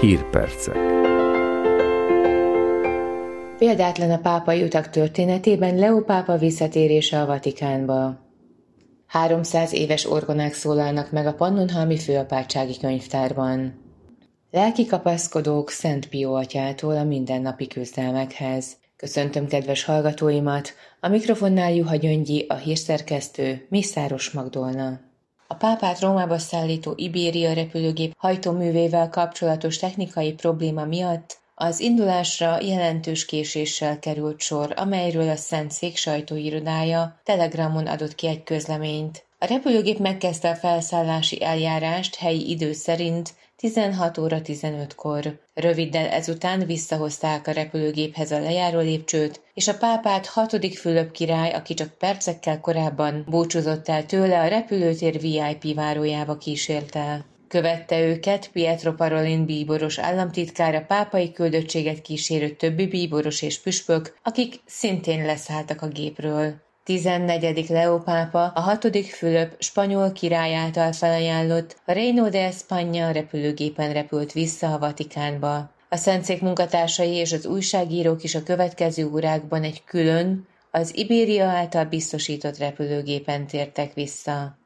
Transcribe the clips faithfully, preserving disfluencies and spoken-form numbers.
Hírpercek. Példátlan a pápai utak történetében Leó pápa visszatérése a Vatikánba. háromszáz éves orgonák szólalnak meg a Pannonhalmi Főapátsági Könyvtárban. Lelki kapaszkodók Szent Pió atyától a mindennapi küzdelmekhez. Köszöntöm kedves hallgatóimat, a mikrofonnál Juha Gyöngyi, a hírszerkesztő Mészáros Magdolna. A pápát Rómába szállító Iberia repülőgép hajtóművével kapcsolatos technikai probléma miatt az indulásra jelentős késéssel került sor, amelyről a Szentszék sajtóirodája Telegramon adott ki egy közleményt. A repülőgép megkezdte a felszállási eljárást helyi idő szerint tizenhat óra tizenötkor. Röviddel ezután visszahozták a repülőgéphez a lejáró lépcsőt, és a pápát hatodik Fülöp király, aki csak percekkel korábban búcsúzott el tőle, a repülőtér vé i pé várójába kísérte. Követte őket Pietro Parolin bíboros államtitkár, a pápai küldöttséget kísérő többi bíboros és püspök, akik szintén leszálltak a gépről. tizennegyedik Leó pápa a hatodik Fülöp spanyol király által felajánlott a Reino de España repülőgépen repült vissza a Vatikánba. A Szentszék munkatársai és az újságírók is a következő órákban egy külön, az Iberia által biztosított repülőgépen tértek vissza.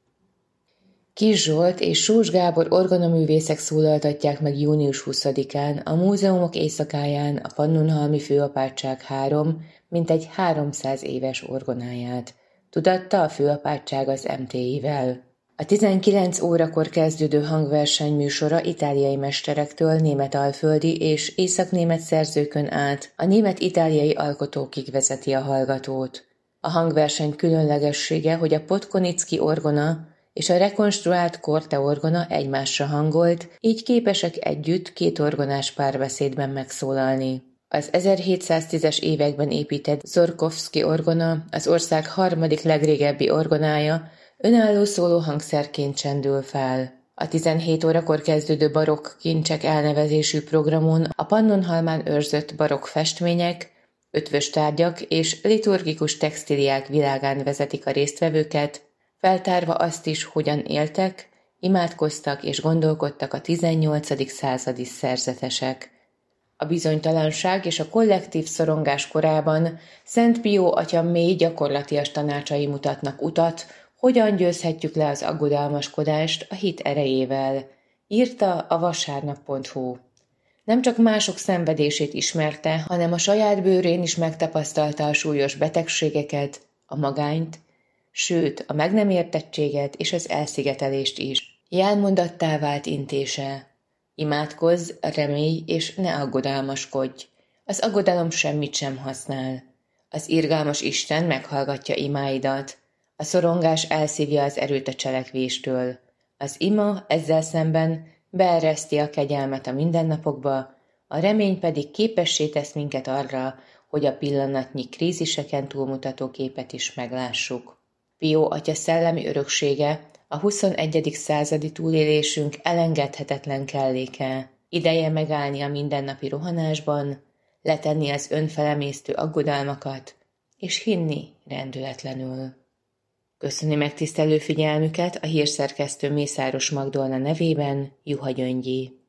Kis Zsolt és Sós Gábor orgonaművészek szólaltatják meg június huszadikán a Múzeumok éjszakáján a Pannonhalmi Főapátság három, mintegy háromszáz éves orgonáját. Tudatta a főapátság az em té i-vel. A tizenkilenc órakor kezdődő hangverseny műsora itáliai mesterektől németalföldi és északnémet szerzőkön át a német-itáliai alkotókig vezeti a hallgatót. A hangverseny különlegessége, hogy a Podkonicki orgona és a rekonstruált Korte orgona egymásra hangolt, így képesek együtt két orgonás párbeszédben megszólalni. Az ezerhétszáztízes években épített Żorkowski orgona, az ország harmadik legrégebbi orgonája, önálló szólóhangszerként csendül fel. A tizenhét órakor kezdődő barokk kincsek elnevezésű programon a Pannonhalmán őrzött barokk festmények, ötvös tárgyak és liturgikus textíliák világán vezetik a résztvevőket, feltárva azt is, hogyan éltek, imádkoztak és gondolkodtak a tizennyolcadik századi szerzetesek. A bizonytalanság és a kollektív szorongás korában Szent Pió atya mély gyakorlatias tanácsai mutatnak utat, hogyan győzhetjük le az aggodalmaskodást a hit erejével, írta a vasárnap pont hu. Nem csak mások szenvedését ismerte, hanem a saját bőrén is megtapasztalta a súlyos betegségeket, a magányt, sőt, a meg nem értettséget és az elszigetelést is. Jelmondattá vált intése. Imádkozz, remélj és ne aggodalmaskodj. Az aggodalom semmit sem használ. Az irgalmas Isten meghallgatja imáidat. A szorongás elszívja az erőt a cselekvéstől. Az ima ezzel szemben beereszti a kegyelmet a mindennapokba, a remény pedig képessé tesz minket arra, hogy a pillanatnyi kríziseken túlmutató képet is meglássuk. Pió atya szellemi öröksége a huszonegyedik századi túlélésünk elengedhetetlen kelléke. Ideje megállni a mindennapi rohanásban, letenni az önfelemésztő aggodalmakat, és hinni rendületlenül. Köszöni megtisztelő figyelmüket a hírszerkesztő Mészáros Magdolna nevében Juha Gyöngyi.